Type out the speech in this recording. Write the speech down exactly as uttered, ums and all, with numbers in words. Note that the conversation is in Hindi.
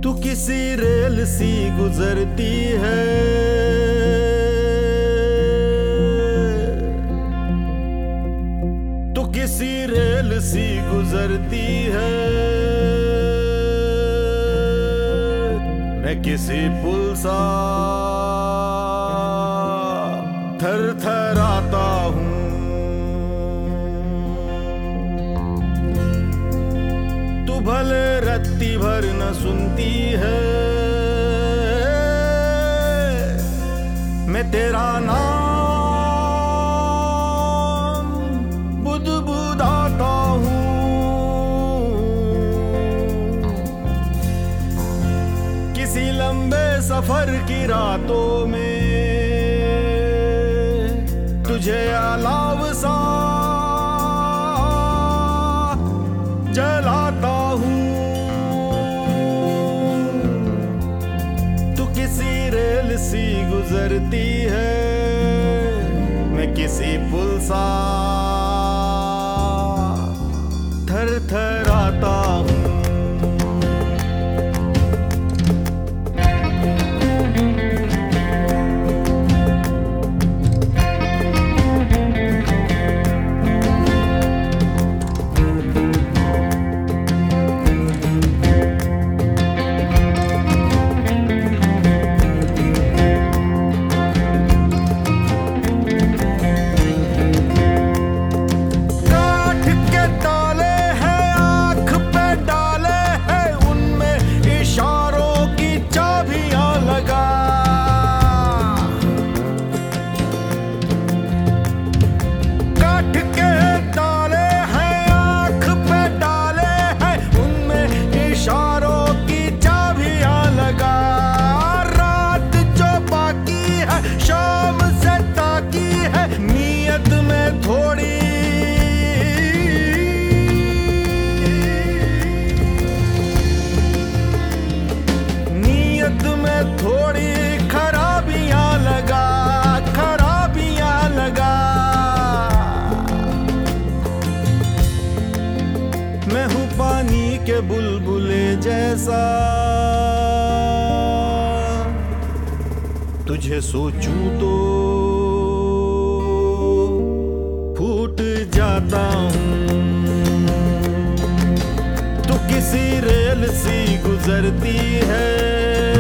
तू किसी रेल सी गुजरती है, तू किसी रेल सी गुजरती है, मैं किसी पुल सा थर थराता हूँ। तू भले रत्ती भर न सुनती है, मैं तेरा नाम बुदबुदाता हूँ। किसी लंबे सफर की रातों में तुझे अलाव सा जलाता हूँ। तू किसी रेल सी गुजरती है, मैं किसी पुल सा थर थराता हूँ। मैं हूँ पानी के बुलबुले जैसा, तुझे सोचूं तो फूट जाता हूँ। तू किसी रेल सी गुजरती है,